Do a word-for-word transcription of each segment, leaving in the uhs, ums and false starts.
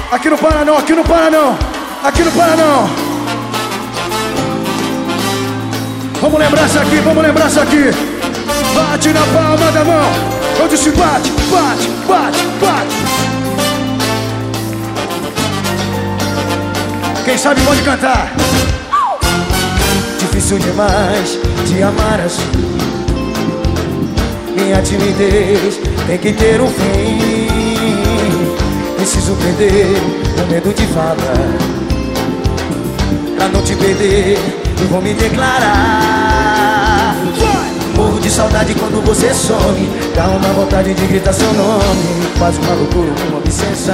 Aqui não para não, aqui não para não. Aqui não para não. Vamos lembrar isso aqui, vamos lembrar isso aqui. Bate na palma da mão. Eu disse bate, bate, bate, bate. Quem sabe pode cantar. Difícil demais te amar assim. Minha timidez tem que ter um fim. Preciso perder o medo de falar. Pra não te perder, eu vou me declarar. Morro de saudade quando você some. Dá uma vontade de gritar seu nome. Quase uma loucura, uma obsessão.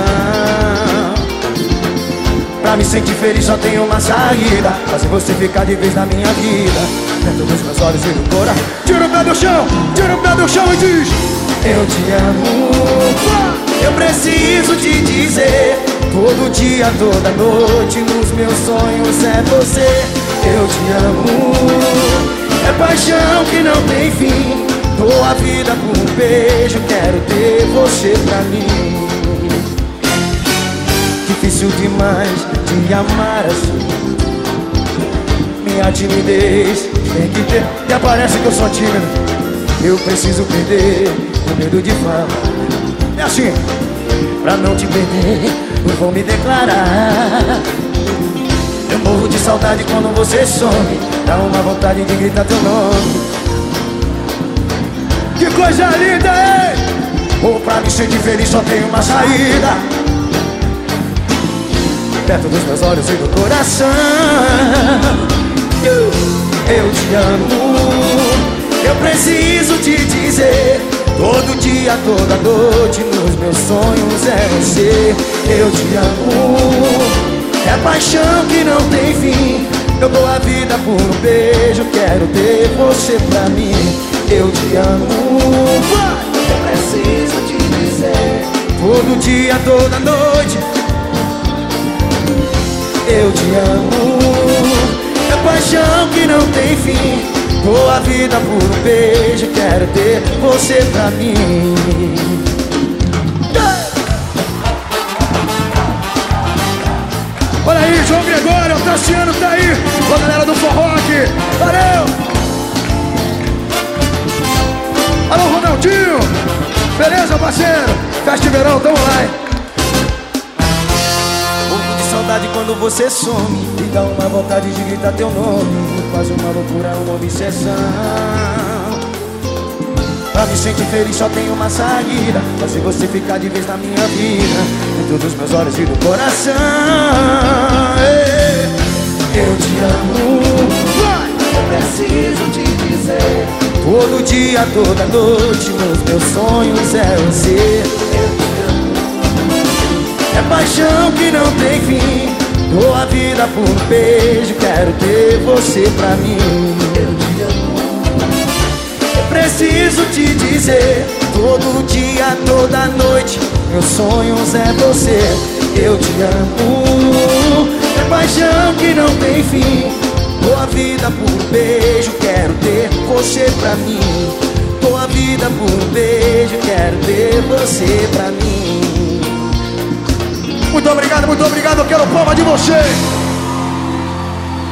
Pra me sentir feliz só tem uma saída. Fazer você ficar de vez na minha vida. Dentro dos meus olhos e do coração. Tira o pé do chão, tira o pé do chão e diz: eu te amo. Eu preciso te dizer. Todo dia, toda noite, nos meus sonhos é você. Eu te amo. É paixão que não tem fim. Dou a vida por um beijo. Quero ter você pra mim. Difícil demais te amar assim. Minha timidez tem que ter. E aparece que eu sou tímido. Eu preciso perder o medo de falar. É assim. Pra não te perder, eu vou me declarar. Eu morro de saudade quando você some. Dá uma vontade de gritar teu nome. Que coisa linda, hein? Ou pra me sentir feliz só tem uma saída. Perto dos meus olhos e do coração. Eu te amo. Eu preciso te dizer. Todo dia, toda noite, nos meus sonhos é você. Eu te amo. É paixão que não tem fim. Eu dou a vida por um beijo. Quero ter você pra mim. Eu te amo. Eu preciso te dizer. Todo dia, toda noite. Eu te amo. É paixão que não tem fim. Dou a vida por um beijo. Quero ter você pra mim. Olha aí, João Gregório, o Tassiano tá aí. Com a galera do forró aqui. Valeu! Alô, Ronaldinho. Beleza, parceiro? Festa de verão, tamo lá, hein? Morro de saudade quando você some. E dá uma vontade de gritar teu nome. Quase uma loucura, uma obsessão. Pra me sentir feliz só tem uma saída. Fazer você ficar de vez na minha vida. Dentro dos meus olhos e do coração. Eu te amo. Eu preciso te dizer. Todo dia, toda noite, nos meus sonhos é você. Eu te amo. É paixão que não tem fim. Dou a vida por um beijo. Quero ter você pra mim. Eu te amo. Eu preciso te dizer. Todo dia, toda noite, meus sonhos é você. Eu te amo. É paixão que não tem fim. Dou a vida por um beijo. Quero ter você pra mim. Dou a vida por um beijo. Quero ter você pra mim. Muito obrigado, muito obrigado. Eu quero palma de você.